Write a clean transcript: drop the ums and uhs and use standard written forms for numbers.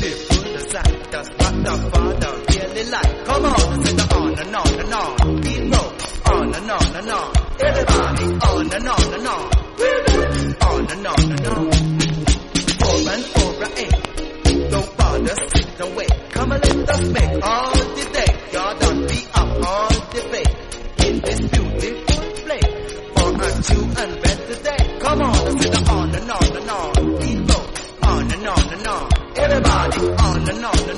beautiful sight. That's what the Father really like. Come on, sing the on and on and on. Beat roll, on and on and on. Everybody on and on and on. On and on and on. Over and over again. Don't bother, sit and wait. Come and let us make all the day. Y'all done be up all the way. In this beautiful place. For a true and better day. Come on, sing the on and on and on. Beat roll, on and on and on. Everybody on and on and on.